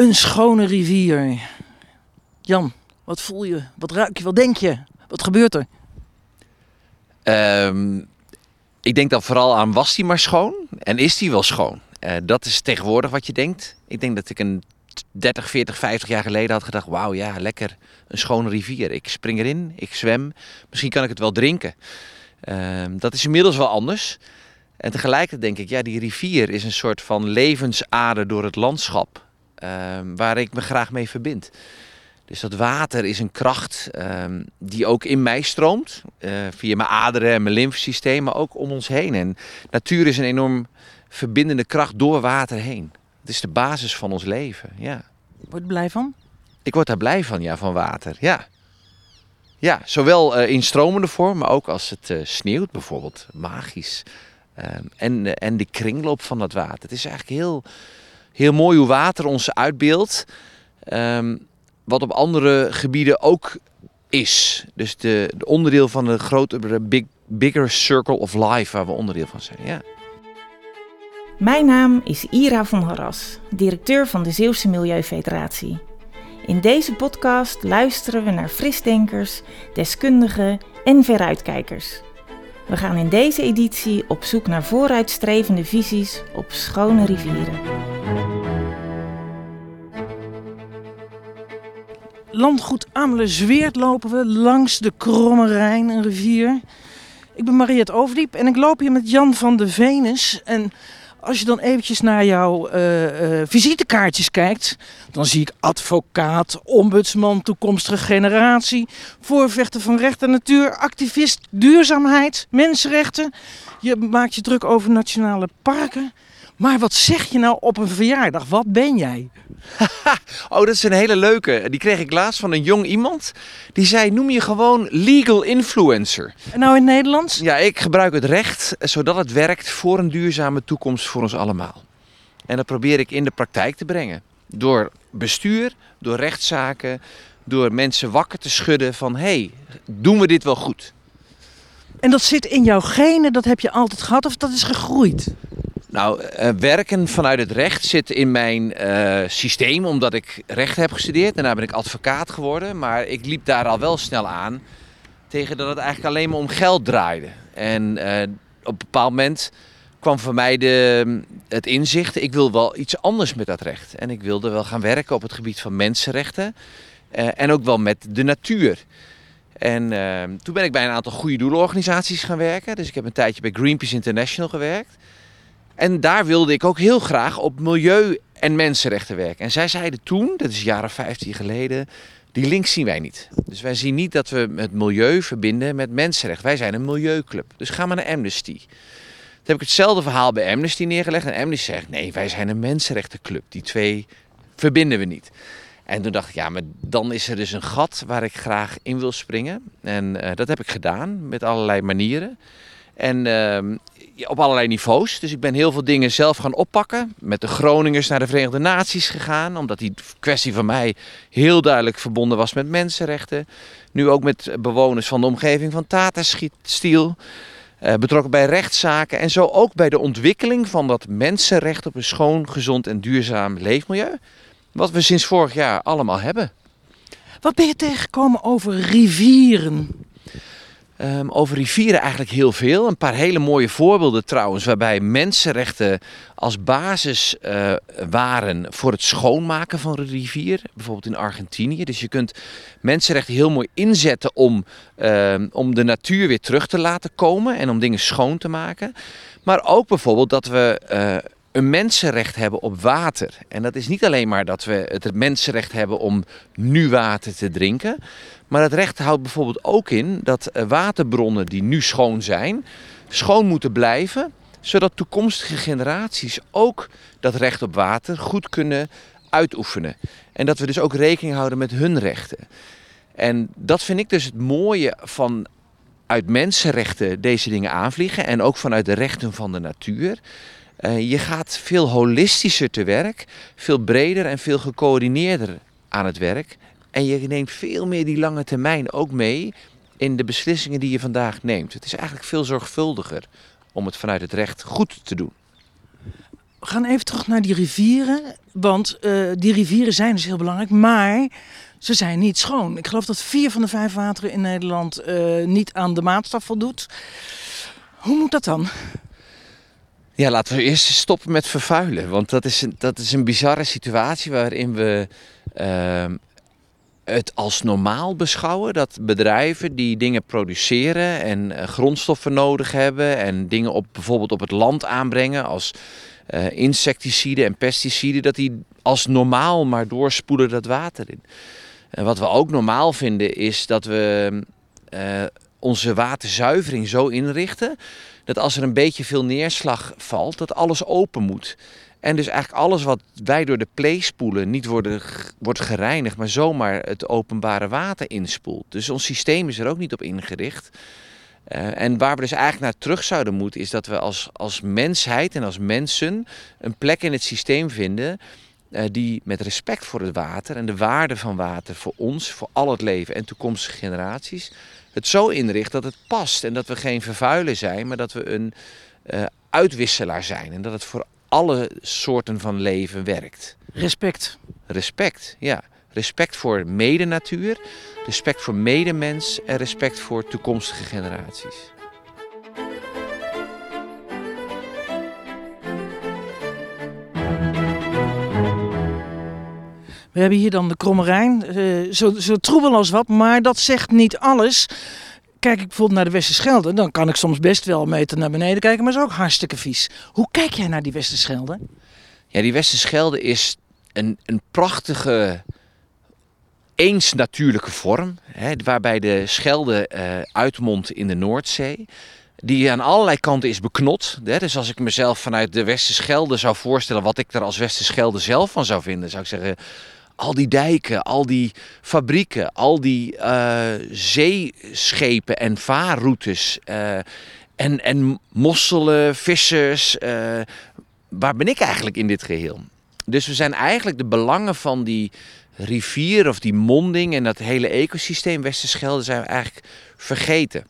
Een schone rivier. Jan, wat voel je? Wat ruik je? Wat denk je? Wat gebeurt er? Ik denk dan vooral aan, was die maar schoon? En is die wel schoon? Dat is tegenwoordig wat je denkt. Ik denk dat ik een 30, 40, 50 jaar geleden had gedacht, wauw, ja, lekker, een schone rivier. Ik spring erin, ik zwem, misschien kan ik het wel drinken. Dat is inmiddels wel anders. En tegelijkertijd denk ik, ja, die rivier is een soort van levensader door het landschap, waar ik me graag mee verbind. Dus dat water is een kracht die ook in mij stroomt, via mijn aderen en mijn lymfesysteem, maar ook om ons heen. En natuur is een enorm verbindende kracht door water heen. Het is de basis van ons leven, ja. Word je er blij van? Ik word daar blij van, ja, van water, ja. Ja, zowel in stromende vorm, maar ook als het sneeuwt bijvoorbeeld, magisch. En de kringloop van dat water. Het is eigenlijk heel, heel mooi hoe water ons uitbeeldt. Wat op andere gebieden ook is. Dus de onderdeel van de grotere bigger circle of life waar we onderdeel van zijn. Ja. Mijn naam is Ira van Harras, directeur van de Zeeuwse Milieufederatie. In deze podcast luisteren we naar frisdenkers, deskundigen en vooruitkijkers. We gaan in deze editie op zoek naar vooruitstrevende visies op schone rivieren. Landgoed Ameler-Zweert lopen we langs de Kromme Rijn, een rivier. Ik ben Mariette Overdiep en ik loop hier met Jan van de Venus. En als je dan eventjes naar jouw visitekaartjes kijkt, dan zie ik advocaat, ombudsman, toekomstige generatie, voorvechter van recht en natuur, activist, duurzaamheid, mensenrechten. Je maakt je druk over nationale parken. Maar wat zeg je nou op een verjaardag? Wat ben jij? Oh, dat is een hele leuke. Die kreeg ik laatst van een jong iemand. Die zei, noem je gewoon legal influencer. En nou in het Nederlands? Ja, ik gebruik het recht zodat het werkt voor een duurzame toekomst voor ons allemaal. En dat probeer ik in de praktijk te brengen. Door bestuur, door rechtszaken, door mensen wakker te schudden van, hey, doen we dit wel goed? En dat zit in jouw genen, dat heb je altijd gehad of dat is gegroeid? Nou, werken vanuit het recht zit in mijn systeem, omdat ik recht heb gestudeerd. Daarna ben ik advocaat geworden, maar ik liep daar al wel snel aan tegen dat het eigenlijk alleen maar om geld draaide. En op een bepaald moment kwam voor mij het inzicht, ik wil wel iets anders met dat recht. En ik wilde wel gaan werken op het gebied van mensenrechten en ook wel met de natuur. En toen ben ik bij een aantal goede doelenorganisaties gaan werken. Dus ik heb een tijdje bij Greenpeace International gewerkt. En daar wilde ik ook heel graag op milieu- en mensenrechten werken. En zij zeiden toen, dat is jaren 15 geleden, die link zien wij niet. Dus wij zien niet dat we het milieu verbinden met mensenrecht. Wij zijn een milieuclub. Dus ga maar naar Amnesty. Toen heb ik hetzelfde verhaal bij Amnesty neergelegd. En Amnesty zegt, nee, wij zijn een mensenrechtenclub. Die twee verbinden we niet. En toen dacht ik, ja, maar dan is er dus een gat waar ik graag in wil springen. En dat heb ik gedaan met allerlei manieren. En op allerlei niveaus. Dus ik ben heel veel dingen zelf gaan oppakken. Met de Groningers naar de Verenigde Naties gegaan. Omdat die kwestie van mij heel duidelijk verbonden was met mensenrechten. Nu ook met bewoners van de omgeving van Tata Steel. Betrokken bij rechtszaken. En zo ook bij de ontwikkeling van dat mensenrecht op een schoon, gezond en duurzaam leefmilieu. Wat we sinds vorig jaar allemaal hebben. Wat ben je tegengekomen over rivieren? Over rivieren eigenlijk heel veel. Een paar hele mooie voorbeelden trouwens, waarbij mensenrechten als basis waren voor het schoonmaken van een rivier. Bijvoorbeeld in Argentinië. Dus je kunt mensenrechten heel mooi inzetten om de natuur weer terug te laten komen en om dingen schoon te maken. Maar ook bijvoorbeeld dat we een mensenrecht hebben op water. En dat is niet alleen maar dat we het mensenrecht hebben om nu water te drinken. Maar het recht houdt bijvoorbeeld ook in dat waterbronnen die nu schoon zijn, schoon moeten blijven. Zodat toekomstige generaties ook dat recht op water goed kunnen uitoefenen. En dat we dus ook rekening houden met hun rechten. En dat vind ik dus het mooie van uit mensenrechten deze dingen aanvliegen. En ook vanuit de rechten van de natuur. Je gaat veel holistischer te werk, veel breder en veel gecoördineerder aan het werk. En je neemt veel meer die lange termijn ook mee in de beslissingen die je vandaag neemt. Het is eigenlijk veel zorgvuldiger om het vanuit het recht goed te doen. We gaan even terug naar die rivieren. Want die rivieren zijn dus heel belangrijk, maar ze zijn niet schoon. Ik geloof dat 4 van de 5 wateren in Nederland niet aan de maatstaf voldoet. Hoe moet dat dan? Ja, laten we eerst stoppen met vervuilen. Want dat is een bizarre situatie waarin we het als normaal beschouwen. Dat bedrijven die dingen produceren en grondstoffen nodig hebben en dingen bijvoorbeeld op het land aanbrengen als insecticiden en pesticiden, dat die als normaal maar doorspoelen dat water in. En wat we ook normaal vinden is dat we onze waterzuivering zo inrichten dat als er een beetje veel neerslag valt, dat alles open moet. En dus eigenlijk alles wat wij door de plee spoelen niet wordt gereinigd, maar zomaar het openbare water inspoelt. Dus ons systeem is er ook niet op ingericht. En waar we dus eigenlijk naar terug zouden moeten is dat we als mensheid en als mensen een plek in het systeem vinden die met respect voor het water en de waarde van water voor ons, voor al het leven en toekomstige generaties, het zo inricht dat het past en dat we geen vervuiler zijn, maar dat we een uitwisselaar zijn en dat het voor alle soorten van leven werkt. Respect. Respect, ja. Respect voor medenatuur, respect voor medemens en respect voor toekomstige generaties. We hebben hier dan de Kromme Rijn, zo troebel als wat, maar dat zegt niet alles. Kijk ik bijvoorbeeld naar de Westerschelde, dan kan ik soms best wel een meter naar beneden kijken, maar dat is ook hartstikke vies. Hoe kijk jij naar die Westerschelde? Ja, die Westerschelde is een prachtige, eens natuurlijke vorm, waarbij de Schelde uitmondt in de Noordzee. Die aan allerlei kanten is beknot. Dus als ik mezelf vanuit de Westerschelde zou voorstellen wat ik er als Westerschelde zelf van zou vinden, zou ik zeggen, al die dijken, al die fabrieken, al die zeeschepen en vaarroutes en mosselen, vissers. Waar ben ik eigenlijk in dit geheel? Dus we zijn eigenlijk de belangen van die rivier of die monding en dat hele ecosysteem Westerschelde zijn we eigenlijk vergeten.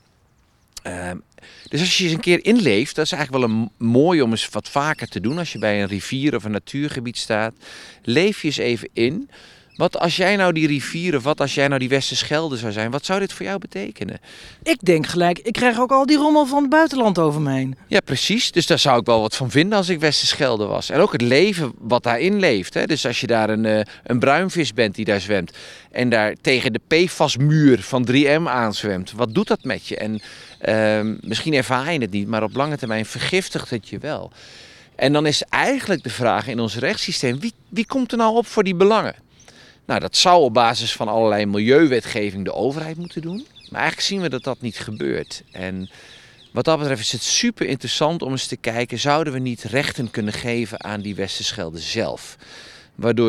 Dus als je eens een keer inleeft, dat is eigenlijk wel mooi om eens wat vaker te doen als je bij een rivier of een natuurgebied staat. Leef je eens even in. Wat als jij nou die rivier of wat als jij nou die Westerschelde zou zijn, wat zou dit voor jou betekenen? Ik denk gelijk, ik krijg ook al die rommel van het buitenland over me heen. Ja, precies. Dus daar zou ik wel wat van vinden als ik Westerschelde was. En ook het leven wat daarin leeft. Hè? Dus als je daar een bruinvis bent die daar zwemt en daar tegen de PFAS-muur van 3M aanzwemt, wat doet dat met je? En misschien ervaar je het niet, maar op lange termijn vergiftigt het je wel. En dan is eigenlijk de vraag in ons rechtssysteem, wie komt er nou op voor die belangen? Nou, dat zou op basis van allerlei milieuwetgeving de overheid moeten doen. Maar eigenlijk zien we dat dat niet gebeurt. En wat dat betreft is het super interessant om eens te kijken, zouden we niet rechten kunnen geven aan die Westerschelde zelf? Waardoor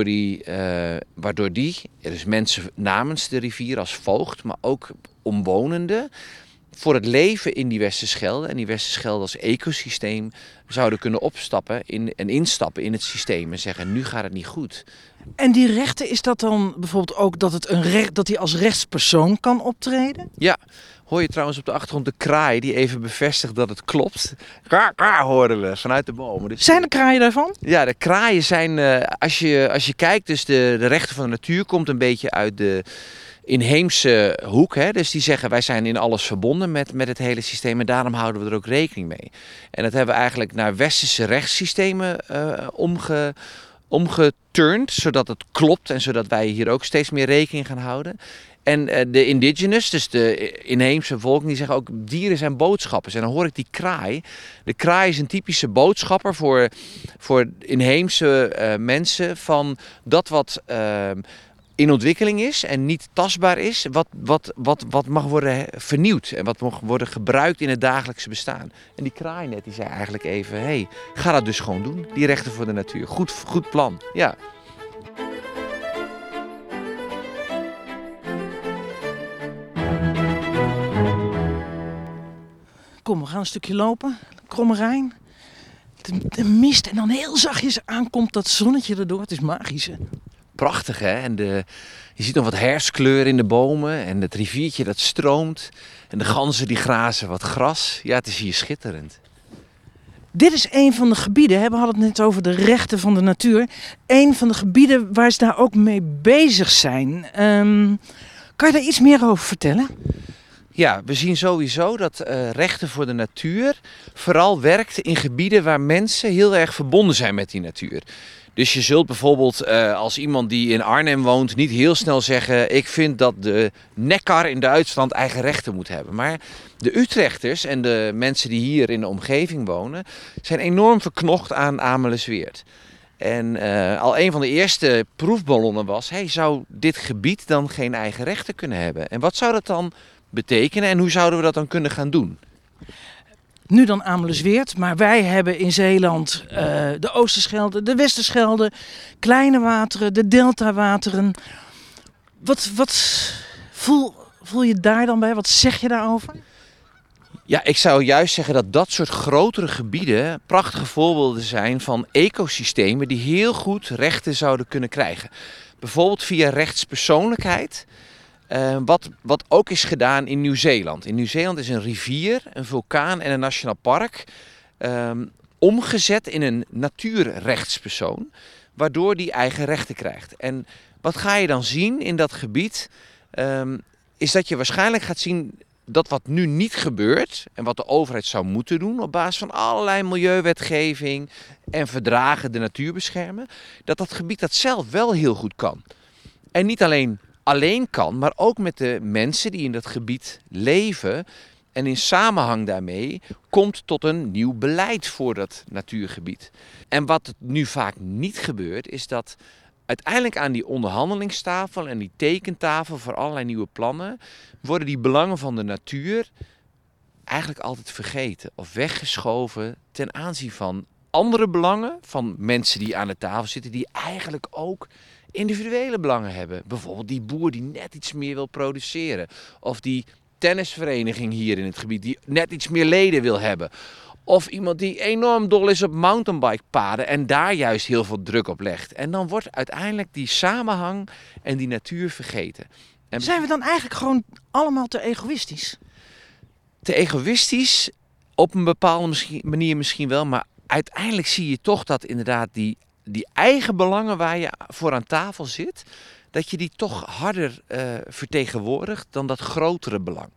die, dus mensen namens de rivier als voogd, maar ook omwonenden, voor het leven in die Westerschelde en die Westerschelde als ecosysteem zouden kunnen instappen in het systeem en zeggen, nu gaat het niet goed. En die rechten, is dat dan bijvoorbeeld ook dat hij als rechtspersoon kan optreden? Ja, hoor je trouwens op de achtergrond de kraai die even bevestigt dat het klopt. Kraai horen we vanuit de bomen. Dus zijn er kraaien daarvan? Ja, de kraaien zijn, als je kijkt, dus de rechten van de natuur komt een beetje uit de inheemse hoek. Hè? Dus die zeggen, wij zijn in alles verbonden met het hele systeem en daarom houden we er ook rekening mee. En dat hebben we eigenlijk naar westerse rechtssystemen omgeturnd, zodat het klopt en zodat wij hier ook steeds meer rekening gaan houden. En de indigenous, dus de inheemse bevolking, die zeggen ook dieren zijn boodschappers. En dan hoor ik die kraai. De kraai is een typische boodschapper voor inheemse mensen van dat wat in ontwikkeling is en niet tastbaar is, wat mag worden vernieuwd en wat mag worden gebruikt in het dagelijkse bestaan. En die kraai net, die zei eigenlijk even, ga dat dus gewoon doen, die rechten voor de natuur. Goed plan, ja. Kom, we gaan een stukje lopen. Kromme Rijn. De mist en dan heel zachtjes aankomt dat zonnetje erdoor. Het is magisch, hè? Prachtig, hè? En je ziet nog wat herfstkleur in de bomen en het riviertje dat stroomt. En de ganzen die grazen wat gras. Ja, het is hier schitterend. Dit is een van de gebieden, we hadden het net over de rechten van de natuur. Een van de gebieden waar ze daar ook mee bezig zijn. Kan je daar iets meer over vertellen? Ja, we zien sowieso dat rechten voor de natuur vooral werkt in gebieden waar mensen heel erg verbonden zijn met die natuur. Dus je zult bijvoorbeeld als iemand die in Arnhem woont niet heel snel zeggen: ik vind dat de Neckar in Duitsland eigen rechten moet hebben. Maar de Utrechters en de mensen die hier in de omgeving wonen zijn enorm verknocht aan Amelisweerd. En al een van de eerste proefballonnen was: zou dit gebied dan geen eigen rechten kunnen hebben? En wat zou dat dan betekenen en hoe zouden we dat dan kunnen gaan doen? Nu dan Amelisweerd, maar wij hebben in Zeeland de Oosterschelde, de Westerschelde, kleine wateren, de deltawateren. Wat voel je daar dan bij? Wat zeg je daarover? Ja, ik zou juist zeggen dat dat soort grotere gebieden prachtige voorbeelden zijn van ecosystemen die heel goed rechten zouden kunnen krijgen. Bijvoorbeeld via rechtspersoonlijkheid. Wat ook is gedaan in Nieuw-Zeeland. In Nieuw-Zeeland is een rivier, een vulkaan en een nationaal park omgezet in een natuurrechtspersoon, waardoor die eigen rechten krijgt. En wat ga je dan zien in dat gebied? Is dat je waarschijnlijk gaat zien dat wat nu niet gebeurt en wat de overheid zou moeten doen op basis van allerlei milieuwetgeving en verdragen de natuur beschermen, dat gebied dat zelf wel heel goed kan. En niet alleen kan, maar ook met de mensen die in dat gebied leven en in samenhang daarmee komt tot een nieuw beleid voor dat natuurgebied. En wat nu vaak niet gebeurt, is dat uiteindelijk aan die onderhandelingstafel en die tekentafel voor allerlei nieuwe plannen worden die belangen van de natuur eigenlijk altijd vergeten of weggeschoven ten aanzien van andere belangen van mensen die aan de tafel zitten die eigenlijk ook individuele belangen hebben. Bijvoorbeeld die boer die net iets meer wil produceren. Of die tennisvereniging hier in het gebied die net iets meer leden wil hebben. Of iemand die enorm dol is op mountainbikepaden en daar juist heel veel druk op legt. En dan wordt uiteindelijk die samenhang en die natuur vergeten. En zijn we dan eigenlijk gewoon allemaal te egoïstisch? Te egoïstisch op een bepaalde manier misschien wel, maar uiteindelijk zie je toch dat inderdaad die eigen belangen waar je voor aan tafel zit, dat je die toch harder vertegenwoordigt dan dat grotere belang.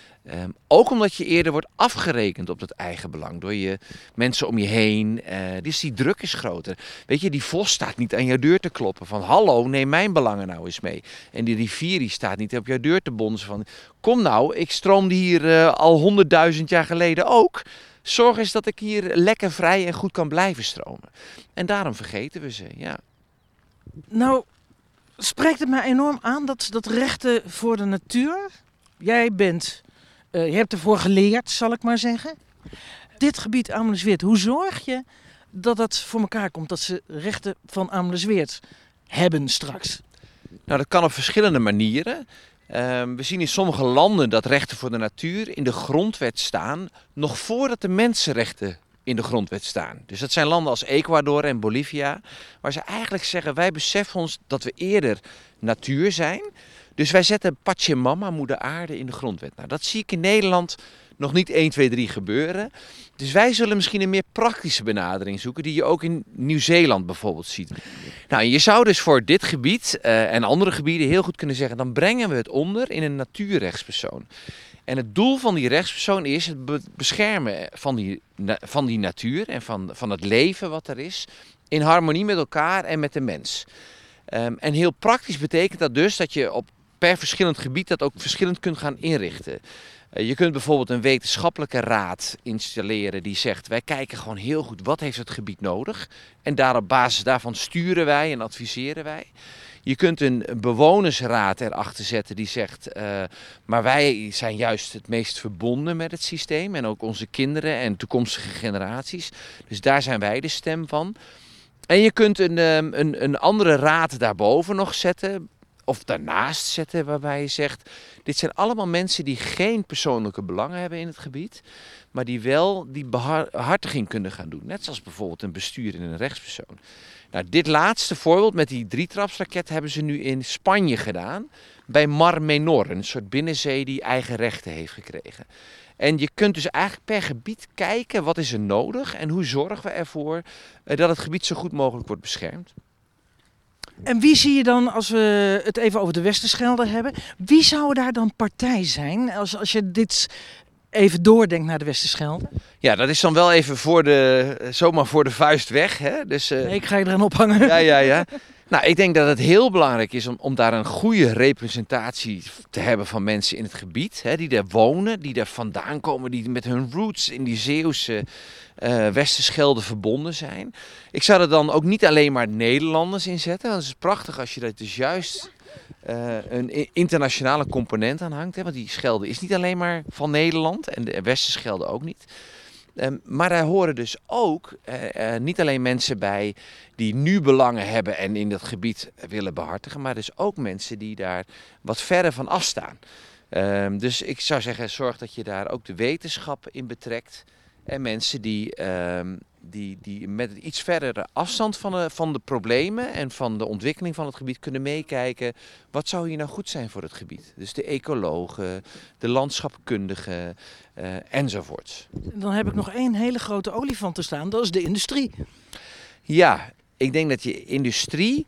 Ook omdat je eerder wordt afgerekend op dat eigen belang door je mensen om je heen. Dus die druk is groter. Weet je, die vos staat niet aan jouw deur te kloppen van hallo, neem mijn belangen nou eens mee. En die rivier die staat niet op jouw deur te bonzen van kom nou, ik stroomde hier al 100.000 jaar geleden ook. Zorg eens dat ik hier lekker vrij en goed kan blijven stromen. En daarom vergeten we ze, ja. Nou, spreekt het mij enorm aan dat rechten voor de natuur. Jij je hebt ervoor geleerd, zal ik maar zeggen. Dit gebied Amelisweerd, hoe zorg je dat dat voor elkaar komt? Dat ze rechten van Amelisweerd hebben straks? Nou, dat kan op verschillende manieren. We zien in sommige landen dat rechten voor de natuur in de grondwet staan, nog voordat de mensenrechten in de grondwet staan. Dus dat zijn landen als Ecuador en Bolivia, waar ze eigenlijk zeggen, wij beseffen ons dat we eerder natuur zijn. Dus wij zetten Pachamama, moeder aarde, in de grondwet. Nou, dat zie ik in Nederland nog niet 1, 2, 3 gebeuren. Dus wij zullen misschien een meer praktische benadering zoeken, die je ook in Nieuw-Zeeland bijvoorbeeld ziet. Nou, je zou dus voor dit gebied en andere gebieden heel goed kunnen zeggen, dan brengen we het onder in een natuurrechtspersoon. En het doel van die rechtspersoon is het beschermen van die natuur en van het leven wat er is, in harmonie met elkaar en met de mens. En heel praktisch betekent dat dus dat je per verschillend gebied dat ook verschillend kunt gaan inrichten. Je kunt bijvoorbeeld een wetenschappelijke raad installeren die zegt, wij kijken gewoon heel goed wat heeft het gebied nodig. En op basis daarvan sturen wij en adviseren wij. Je kunt een bewonersraad erachter zetten die zegt, maar wij zijn juist het meest verbonden met het systeem. En ook onze kinderen en toekomstige generaties. Dus daar zijn wij de stem van. En je kunt een andere raad daarboven nog zetten, of daarnaast zetten waarbij je zegt, dit zijn allemaal mensen die geen persoonlijke belangen hebben in het gebied, maar die wel die behartiging kunnen gaan doen. Net zoals bijvoorbeeld een bestuur en een rechtspersoon. Nou, dit laatste voorbeeld met die 3-trapsraket hebben ze nu in Spanje gedaan, bij Mar Menor, een soort binnenzee die eigen rechten heeft gekregen. En je kunt dus eigenlijk per gebied kijken wat is er nodig en hoe zorgen we ervoor dat het gebied zo goed mogelijk wordt beschermd. En wie zie je dan, als we het even over de Westerschelde hebben, wie zou daar dan partij zijn als je dit even doordenkt naar de Westerschelde? Ja, dat is dan wel even zomaar voor de vuist weg. Hè? Dus, nee, ik ga je eraan ophangen. Ja. Nou, ik denk dat het heel belangrijk is om daar een goede representatie te hebben van mensen in het gebied. Hè, die daar wonen, die daar vandaan komen, die met hun roots in die Zeeuwse Westerschelde verbonden zijn. Ik zou er dan ook niet alleen maar Nederlanders in zetten. Want het is prachtig als je dat dus juist een internationale component aan hangt. Hè, want die Schelde is niet alleen maar van Nederland en de Westerschelde ook niet. Maar daar horen dus ook niet alleen mensen bij die nu belangen hebben en in dat gebied willen behartigen, maar dus ook mensen die daar wat verder van afstaan. Dus ik zou zeggen, zorg dat je daar ook de wetenschap in betrekt en mensen die met iets verdere afstand van de problemen en van de ontwikkeling van het gebied kunnen meekijken. Wat zou hier nou goed zijn voor het gebied? Dus de ecologen, de landschapkundigen enzovoorts. Dan heb ik nog één hele grote olifant te staan, dat is de industrie. Ja, ik denk dat je industrie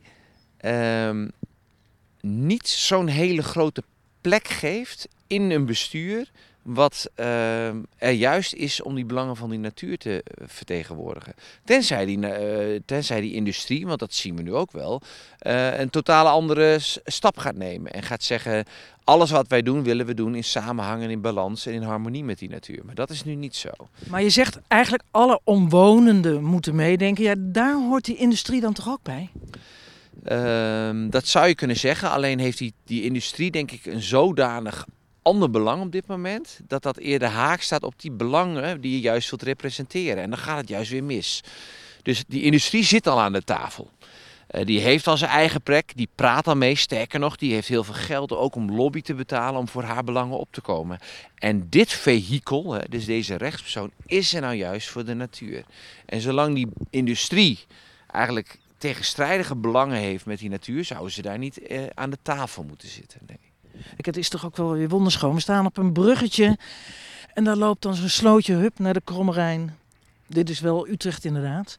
niet zo'n hele grote plek geeft in een bestuur wat er juist is om die belangen van die natuur te vertegenwoordigen. Tenzij die industrie, want dat zien we nu ook wel, een totale andere stap gaat nemen. En gaat zeggen, alles wat wij doen, willen we doen in samenhang en in balans en in harmonie met die natuur. Maar dat is nu niet zo. Maar je zegt eigenlijk alle omwonenden moeten meedenken. Ja, daar hoort die industrie dan toch ook bij? Dat zou je kunnen zeggen. Alleen heeft die industrie denk ik een zodanig ander belang op dit moment, dat eerder haak staat op die belangen die je juist wilt representeren. En dan gaat het juist weer mis. Dus die industrie zit al aan de tafel. Die heeft al zijn eigen plek, die praat al mee. Sterker nog, die heeft heel veel geld ook om lobby te betalen om voor haar belangen op te komen. En dit vehikel, dus deze rechtspersoon, is er nou juist voor de natuur. En zolang die industrie eigenlijk tegenstrijdige belangen heeft met die natuur, zouden ze daar niet aan de tafel moeten zitten. Nee. Het is toch ook wel weer wonderschoon. We staan op een bruggetje en daar loopt dan zo'n slootje hup naar de Kromme Rijn. Dit is wel Utrecht inderdaad.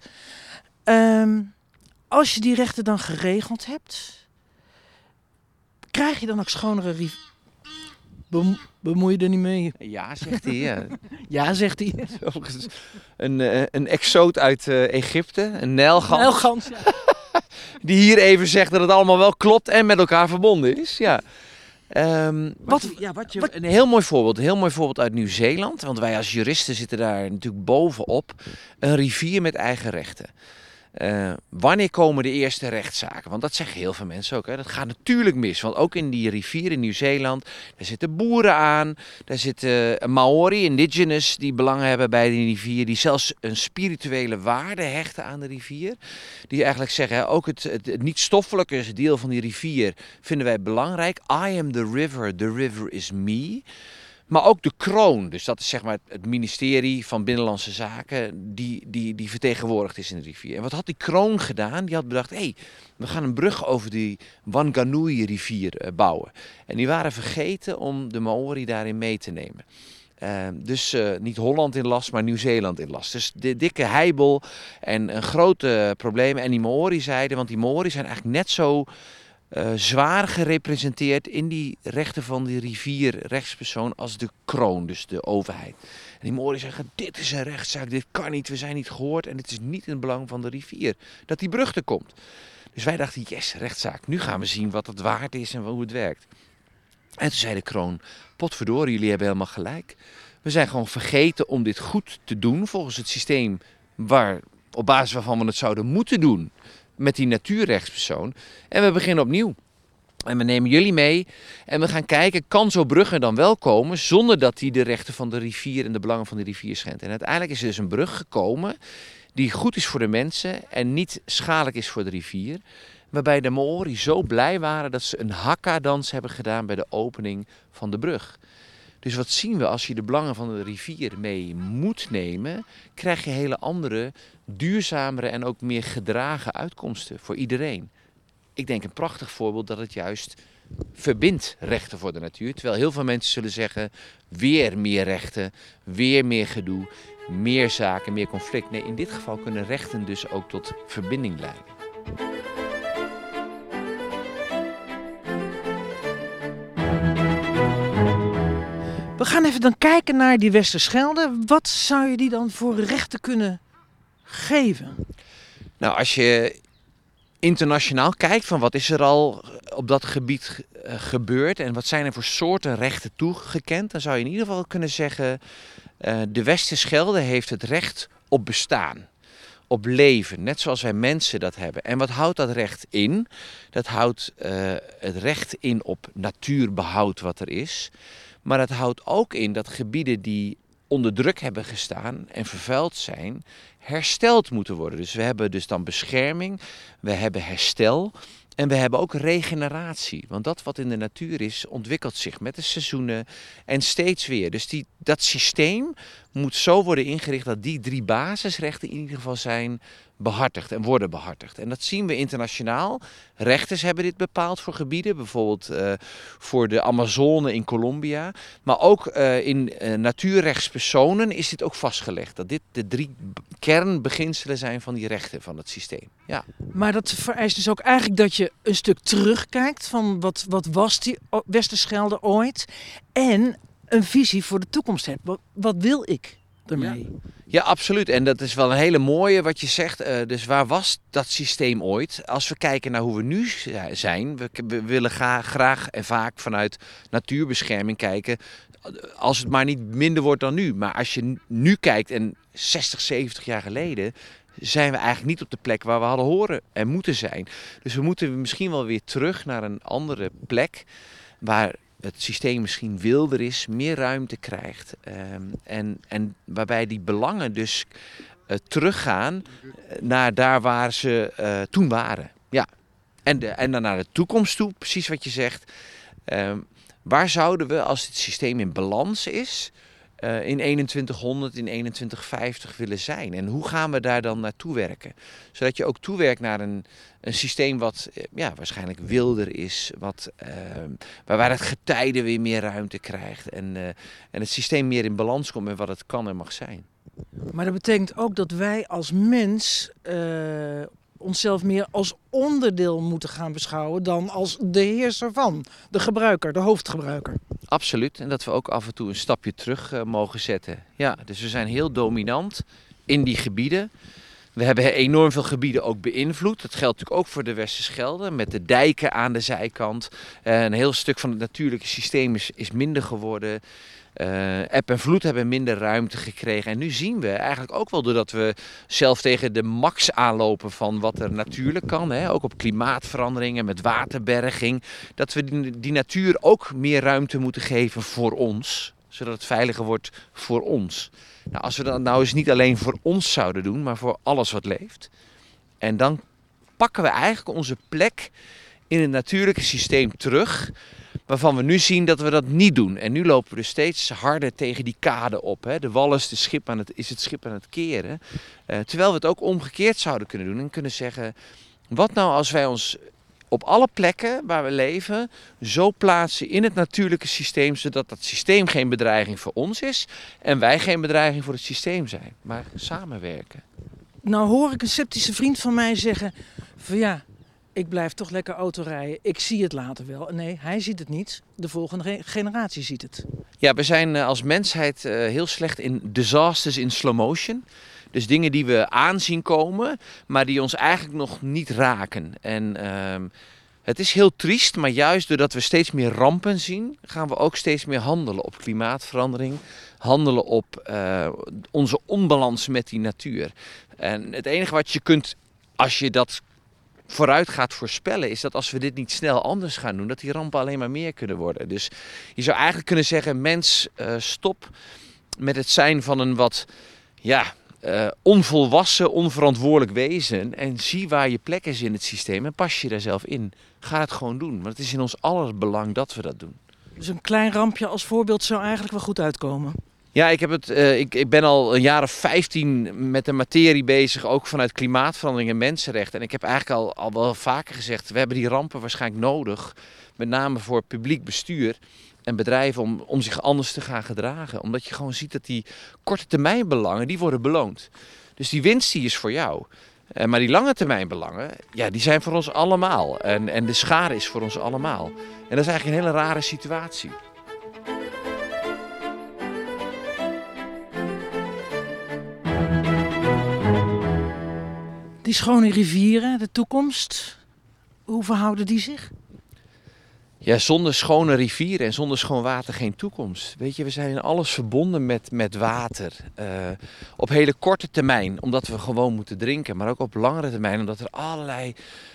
Als je die rechten dan geregeld hebt, krijg je dan ook schonere bemoei je er niet mee? Ja, zegt hij. Ja, ja zegt hij. Een exoot uit Egypte, een nijlgans. Nijlgans, ja. Die hier even zegt dat het allemaal wel klopt en met elkaar verbonden is. Ja. Een heel mooi voorbeeld uit Nieuw-Zeeland. Want wij als juristen zitten daar natuurlijk bovenop. Een rivier met eigen rechten. Wanneer komen de eerste rechtszaken? Want dat zeggen heel veel mensen ook. Hè? Dat gaat natuurlijk mis. Want ook in die rivier in Nieuw-Zeeland, daar zitten boeren aan. Daar zitten Maori, indigenous, die belangen hebben bij die rivier. Die zelfs een spirituele waarde hechten aan de rivier. Die eigenlijk zeggen, hè, ook het niet-stoffelijke deel van die rivier vinden wij belangrijk. I am the river is me. Maar ook de kroon, dus dat is zeg maar het ministerie van Binnenlandse Zaken, die vertegenwoordigd is in de rivier. En wat had die kroon gedaan? Die had bedacht, we gaan een brug over die Wanganui rivier bouwen. En die waren vergeten om de Maori daarin mee te nemen. Dus niet Holland in last, maar Nieuw-Zeeland in last. Dus de dikke heibel en een grote probleem. En die Maori zeiden, want die Maori zijn eigenlijk net zo zwaar gerepresenteerd in die rechten van die rivierrechtspersoon als de kroon, dus de overheid. En die Maori zeggen, dit is een rechtszaak, dit kan niet, we zijn niet gehoord en het is niet in het belang van de rivier dat die brug er komt. Dus wij dachten, yes, rechtszaak, nu gaan we zien wat het waard is en hoe het werkt. En toen zei de kroon, potverdorie, jullie hebben helemaal gelijk. We zijn gewoon vergeten om dit goed te doen volgens het systeem op basis waarvan we het zouden moeten doen. Met die natuurrechtspersoon. En we beginnen opnieuw. En we nemen jullie mee. En we gaan kijken, kan zo'n brug er dan wel komen zonder dat die de rechten van de rivier en de belangen van de rivier schendt. En uiteindelijk is er dus een brug gekomen die goed is voor de mensen en niet schadelijk is voor de rivier. waarbij de Maori zo blij waren dat ze een haka-dans hebben gedaan bij de opening van de brug. Dus wat zien we als je de belangen van de rivier mee moet nemen, krijg je hele andere, duurzamere en ook meer gedragen uitkomsten voor iedereen. Ik denk een prachtig voorbeeld dat het juist verbindt rechten voor de natuur. Terwijl heel veel mensen zullen zeggen, weer meer rechten, weer meer gedoe, meer zaken, meer conflict. Nee, in dit geval kunnen rechten dus ook tot verbinding leiden. We gaan even dan kijken naar die Westerschelde. Wat zou je die dan voor rechten kunnen geven? Nou, als je internationaal kijkt van wat is er al op dat gebied gebeurd en wat zijn er voor soorten rechten toegekend, dan zou je in ieder geval kunnen zeggen, de Westerschelde heeft het recht op bestaan, op leven, net zoals wij mensen dat hebben. En wat houdt dat recht in? Dat houdt het recht in op natuurbehoud wat er is, maar dat houdt ook in dat gebieden die onder druk hebben gestaan en vervuild zijn, hersteld moeten worden. Dus we hebben dus dan bescherming, we hebben herstel en we hebben ook regeneratie. Want dat wat in de natuur is, ontwikkelt zich met de seizoenen en steeds weer. Dus dat systeem moet zo worden ingericht dat die 3 basisrechten in ieder geval zijn behartigd en worden behartigd. En dat zien we internationaal. Rechters hebben dit bepaald voor gebieden, bijvoorbeeld voor de Amazone in Colombia. Maar ook in natuurrechtspersonen is dit ook vastgelegd. Dat dit de 3 kernbeginselen zijn van die rechten van het systeem. Ja. Maar dat vereist dus ook eigenlijk dat je een stuk terugkijkt van wat was die Westerschelde ooit. En een visie voor de toekomst hebt. Wat wil ik ermee? Ja, absoluut. En dat is wel een hele mooie wat je zegt. Dus waar was dat systeem ooit? Als we kijken naar hoe we nu zijn. We willen graag en vaak vanuit natuurbescherming kijken. Als het maar niet minder wordt dan nu. Maar als je nu kijkt en 60, 70 jaar geleden zijn we eigenlijk niet op de plek waar we hadden horen en moeten zijn. Dus we moeten misschien wel weer terug naar een andere plek waar het systeem misschien wilder is, meer ruimte krijgt en waarbij die belangen dus teruggaan naar daar waar ze toen waren. Ja. En dan naar de toekomst toe, precies wat je zegt. Waar zouden we, als het systeem in balans is, in 2100, in 2150 willen zijn? En hoe gaan we daar dan naartoe werken? Zodat je ook toewerkt naar een systeem wat waarschijnlijk wilder is, waar het getijden weer meer ruimte krijgt en het systeem meer in balans komt met wat het kan en mag zijn. Maar dat betekent ook dat wij als mens onszelf meer als onderdeel moeten gaan beschouwen dan als de heerser van, de gebruiker, de hoofdgebruiker. Absoluut. En dat we ook af en toe een stapje terug mogen zetten. Ja, dus we zijn heel dominant in die gebieden. We hebben enorm veel gebieden ook beïnvloed. Dat geldt natuurlijk ook voor de Westerschelde met de dijken aan de zijkant. Een heel stuk van het natuurlijke systeem is minder geworden. Eb en vloed hebben minder ruimte gekregen. En nu zien we eigenlijk ook wel, doordat we zelf tegen de max aanlopen van wat er natuurlijk kan, ook op klimaatveranderingen met waterberging, dat we die natuur ook meer ruimte moeten geven voor ons, zodat het veiliger wordt voor ons. Nou, als we dat nou eens niet alleen voor ons zouden doen, maar voor alles wat leeft. En dan pakken we eigenlijk onze plek in het natuurlijke systeem terug, waarvan we nu zien dat we dat niet doen. En nu lopen we dus steeds harder tegen die kade op. De wal is het schip aan het keren. Terwijl we het ook omgekeerd zouden kunnen doen en kunnen zeggen, wat nou als wij ons op alle plekken waar we leven zo plaatsen in het natuurlijke systeem, zodat dat systeem geen bedreiging voor ons is en wij geen bedreiging voor het systeem zijn, maar samenwerken. Nou hoor ik een sceptische vriend van mij zeggen van ja, ik blijf toch lekker autorijden. Ik zie het later wel. Nee, hij ziet het niet. De volgende generatie ziet het. Ja, we zijn als mensheid heel slecht in disasters in slow motion. Dus dingen die we aanzien komen, maar die ons eigenlijk nog niet raken. En het is heel triest, maar juist doordat we steeds meer rampen zien, gaan we ook steeds meer handelen op klimaatverandering. Handelen op onze onbalans met die natuur. En het enige wat je kunt, als je dat vooruit gaat voorspellen, is dat als we dit niet snel anders gaan doen, dat die rampen alleen maar meer kunnen worden. Dus je zou eigenlijk kunnen zeggen, mens, stop met het zijn van een wat onvolwassen, onverantwoordelijk wezen. En zie waar je plek is in het systeem en pas je daar zelf in. Ga het gewoon doen, want het is in ons aller belang dat we dat doen. Dus een klein rampje als voorbeeld zou eigenlijk wel goed uitkomen. Ja, ik ben al een jaar of 15 met de materie bezig, ook vanuit klimaatverandering en mensenrechten. En ik heb eigenlijk al wel vaker gezegd, we hebben die rampen waarschijnlijk nodig. Met name voor publiek bestuur en bedrijven om zich anders te gaan gedragen. Omdat je gewoon ziet dat die korte termijn belangen, die worden beloond. Dus die winst die is voor jou. Maar die lange termijn belangen, ja, die zijn voor ons allemaal. En de schade is voor ons allemaal. En dat is eigenlijk een hele rare situatie. Die schone rivieren, de toekomst, hoe verhouden die zich? Ja, zonder schone rivieren en zonder schoon water geen toekomst. Weet je, we zijn in alles verbonden met water. Op hele korte termijn, omdat we gewoon moeten drinken. Maar ook op langere termijn, omdat er allerlei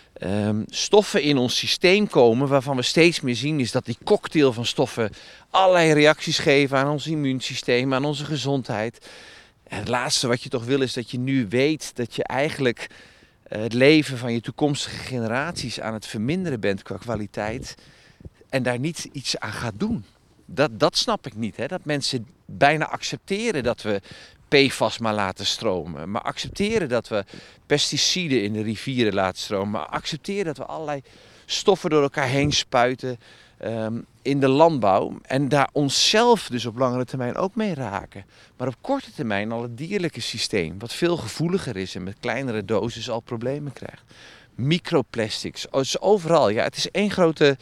stoffen in ons systeem komen. Waarvan we steeds meer zien is dat die cocktail van stoffen allerlei reacties geven aan ons immuunsysteem, aan onze gezondheid. En het laatste wat je toch wil is dat je nu weet dat je eigenlijk het leven van je toekomstige generaties aan het verminderen bent qua kwaliteit. En daar niet iets aan gaat doen. Dat snap ik niet. Hè? Dat mensen bijna accepteren dat we PFAS maar laten stromen. Maar accepteren dat we pesticiden in de rivieren laten stromen. Maar accepteren dat we allerlei stoffen door elkaar heen spuiten in de landbouw. En daar onszelf dus op langere termijn ook mee raken. Maar op korte termijn al het dierlijke systeem. Wat veel gevoeliger is en met kleinere doses al problemen krijgt. Microplastics. Dus overal. Ja, het is één grote...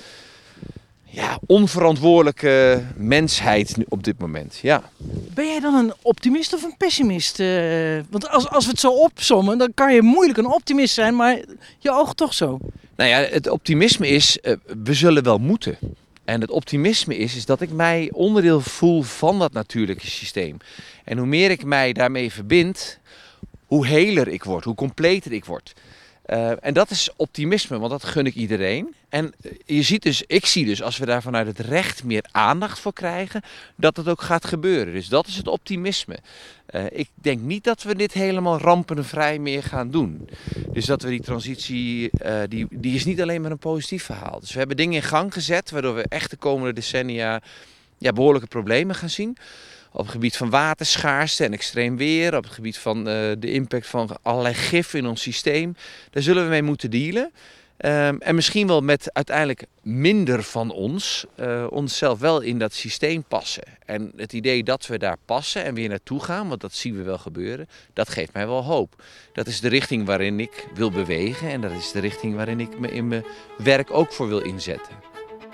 Ja, onverantwoordelijke mensheid op dit moment, ja. Ben jij dan een optimist of een pessimist? Want als we het zo opsommen, dan kan je moeilijk een optimist zijn, maar je oogt toch zo. Nou ja, het optimisme is, we zullen wel moeten. En het optimisme is dat ik mij onderdeel voel van dat natuurlijke systeem. En hoe meer ik mij daarmee verbind, hoe heler ik word, hoe completer ik word. En dat is optimisme, want dat gun ik iedereen. En ik zie dus als we daar vanuit het recht meer aandacht voor krijgen, dat het ook gaat gebeuren. Dus dat is het optimisme. Ik denk niet dat we dit helemaal rampenvrij meer gaan doen. Dus dat we die transitie, die is niet alleen maar een positief verhaal. Dus we hebben dingen in gang gezet, waardoor we echt de komende decennia behoorlijke problemen gaan zien. Op het gebied van waterschaarste en extreem weer, op het gebied van de impact van allerlei gif in ons systeem. Daar zullen we mee moeten dealen. En misschien wel met uiteindelijk minder van onszelf wel in dat systeem passen. En het idee dat we daar passen en weer naartoe gaan, want dat zien we wel gebeuren, dat geeft mij wel hoop. Dat is de richting waarin ik wil bewegen en dat is de richting waarin ik me in mijn werk ook voor wil inzetten.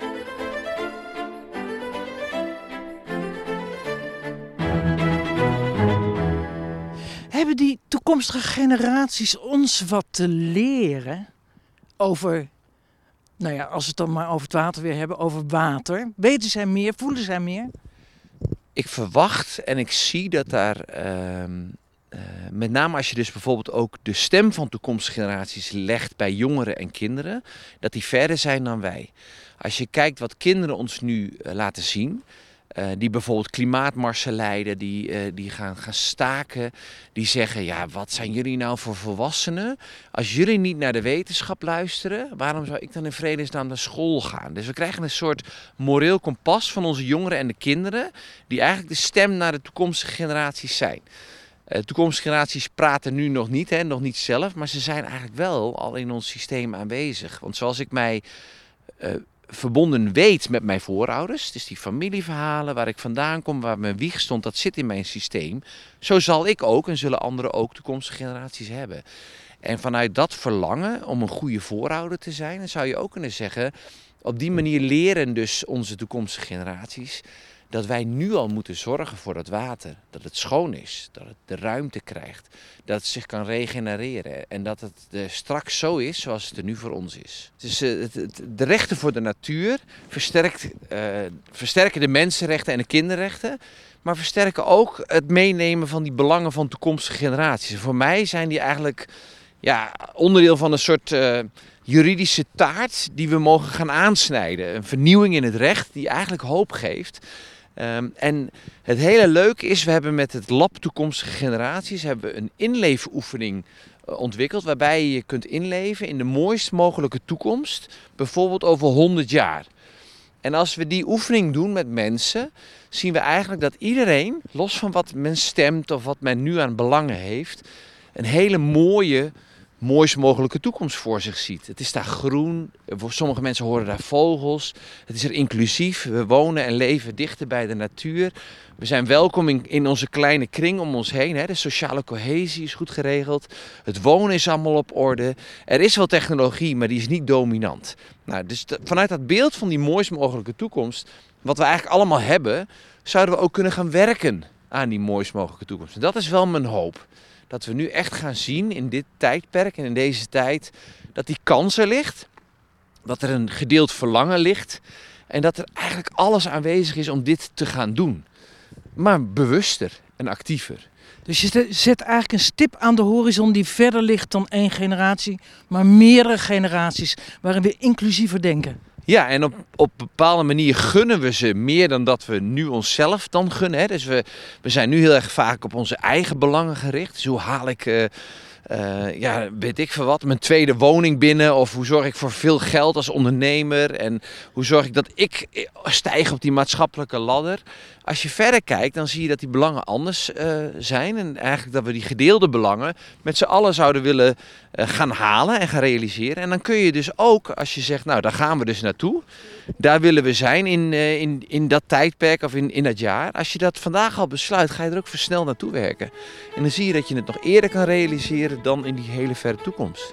Hebben die toekomstige generaties ons wat te leren over, als we het dan maar over het water weer hebben, over water? Weten zij meer, voelen zij meer? Ik verwacht en ik zie dat daar, met name als je dus bijvoorbeeld ook de stem van toekomstige generaties legt bij jongeren en kinderen, dat die verder zijn dan wij. Als je kijkt wat kinderen ons nu laten zien, die bijvoorbeeld klimaatmarsen leiden, die gaan staken. Die zeggen, ja, wat zijn jullie nou voor volwassenen? Als jullie niet naar de wetenschap luisteren, waarom zou ik dan in vredesnaam naar school gaan? Dus we krijgen een soort moreel kompas van onze jongeren en de kinderen, die eigenlijk de stem naar de toekomstige generaties zijn. Toekomstige generaties praten nu nog niet zelf, maar ze zijn eigenlijk wel al in ons systeem aanwezig. Want zoals ik mij verbonden weet met mijn voorouders, dus die familieverhalen, waar ik vandaan kom, waar mijn wieg stond, dat zit in mijn systeem. Zo zal ik ook en zullen anderen ook toekomstige generaties hebben. En vanuit dat verlangen om een goede voorouder te zijn, dan zou je ook kunnen zeggen, op die manier leren dus onze toekomstige generaties dat wij nu al moeten zorgen voor dat water. Dat het schoon is, dat het de ruimte krijgt, dat het zich kan regenereren. En dat het straks zo is zoals het er nu voor ons is. Dus de rechten voor de natuur versterken de mensenrechten en de kinderrechten. Maar versterken ook het meenemen van die belangen van toekomstige generaties. En voor mij zijn die eigenlijk onderdeel van een soort juridische taart die we mogen gaan aansnijden. Een vernieuwing in het recht die eigenlijk hoop geeft. En het hele leuke is, we hebben met het Lab Toekomstige Generaties een inleefoefening ontwikkeld. Waarbij je kunt inleven in de mooist mogelijke toekomst. Bijvoorbeeld over 100 jaar. En als we die oefening doen met mensen, zien we eigenlijk dat iedereen, los van wat men stemt of wat men nu aan belangen heeft, een hele mooist mogelijke toekomst voor zich ziet. Het is daar groen, voor sommige mensen horen daar vogels, het is er inclusief, we wonen en leven dichter bij de natuur. We zijn welkom in onze kleine kring om ons heen. De sociale cohesie is goed geregeld. Het wonen is allemaal op orde. Er is wel technologie, maar die is niet dominant. Nou, dus vanuit dat beeld van die mooist mogelijke toekomst, wat we eigenlijk allemaal hebben, zouden we ook kunnen gaan werken aan die mooist mogelijke toekomst. En dat is wel mijn hoop. Dat we nu echt gaan zien in dit tijdperk en in deze tijd dat die kans er ligt. Dat er een gedeeld verlangen ligt. En dat er eigenlijk alles aanwezig is om dit te gaan doen. Maar bewuster en actiever. Dus je zet eigenlijk een stip aan de horizon die verder ligt dan 1 generatie, maar meerdere generaties waarin we inclusiever denken. Ja, en op een bepaalde manier gunnen we ze meer dan dat we nu onszelf dan gunnen. Dus we zijn nu heel erg vaak op onze eigen belangen gericht. Dus hoe haal ik, weet ik veel wat, mijn tweede woning binnen? Of hoe zorg ik voor veel geld als ondernemer? En hoe zorg ik dat ik stijg op die maatschappelijke ladder? Als je verder kijkt, dan zie je dat die belangen anders zijn. En eigenlijk dat we die gedeelde belangen met z'n allen zouden willen gaan halen en gaan realiseren. En dan kun je dus ook, als je zegt, nou daar gaan we dus naartoe. Daar willen we zijn in dat tijdperk of in dat jaar. Als je dat vandaag al besluit, ga je er ook versneld naartoe werken. En dan zie je dat je het nog eerder kan realiseren dan in die hele verre toekomst.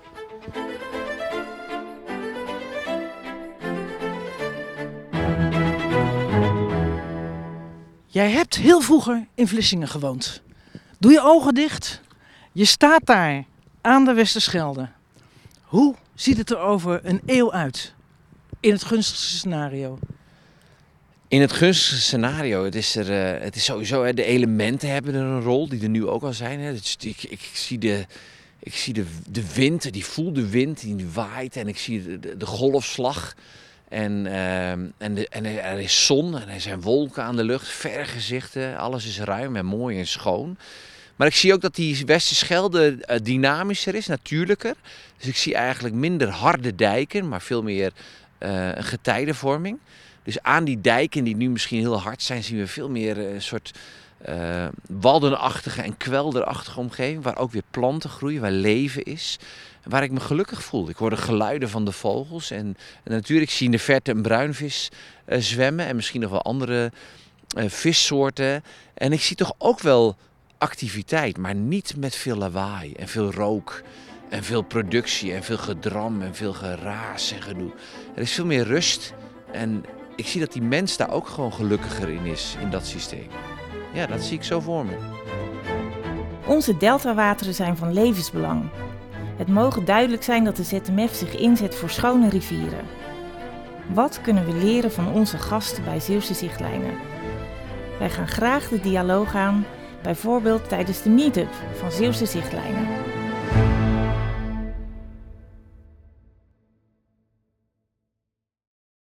Jij hebt heel vroeger in Vlissingen gewoond. Doe je ogen dicht. Je staat daar aan de Westerschelde. Hoe ziet het er over een eeuw uit? In het gunstigste scenario. In het gunstigste scenario, het is sowieso, de elementen hebben er een rol, die er nu ook al zijn. Dus ik zie de wind, ik voel de wind die nu waait en ik zie de golfslag. En er is zon en er zijn wolken aan de lucht, vergezichten, alles is ruim en mooi en schoon. Maar ik zie ook dat die Westerschelde dynamischer is, natuurlijker. Dus ik zie eigenlijk minder harde dijken, maar veel meer een getijdenvorming. Dus aan die dijken die nu misschien heel hard zijn, zien we veel meer een soort waddenachtige en kwelderachtige omgeving. Waar ook weer planten groeien, waar leven is. Waar ik me gelukkig voel. Ik hoor de geluiden van de vogels. En natuurlijk zie ik in de verte een bruinvis zwemmen. En misschien nog wel andere vissoorten. En ik zie toch ook wel activiteit. Maar niet met veel lawaai en veel rook. En veel productie en veel gedram en veel geraas en gedoe. Er is veel meer rust. En ik zie dat die mens daar ook gewoon gelukkiger in is. In dat systeem. Ja, dat zie ik zo voor me. Onze deltawateren zijn van levensbelang. Het mogen duidelijk zijn dat de ZMF zich inzet voor schone rivieren. Wat kunnen we leren van onze gasten bij Zeeuwse Zichtlijnen? Wij gaan graag de dialoog aan, bijvoorbeeld tijdens de meetup van Zeeuwse Zichtlijnen.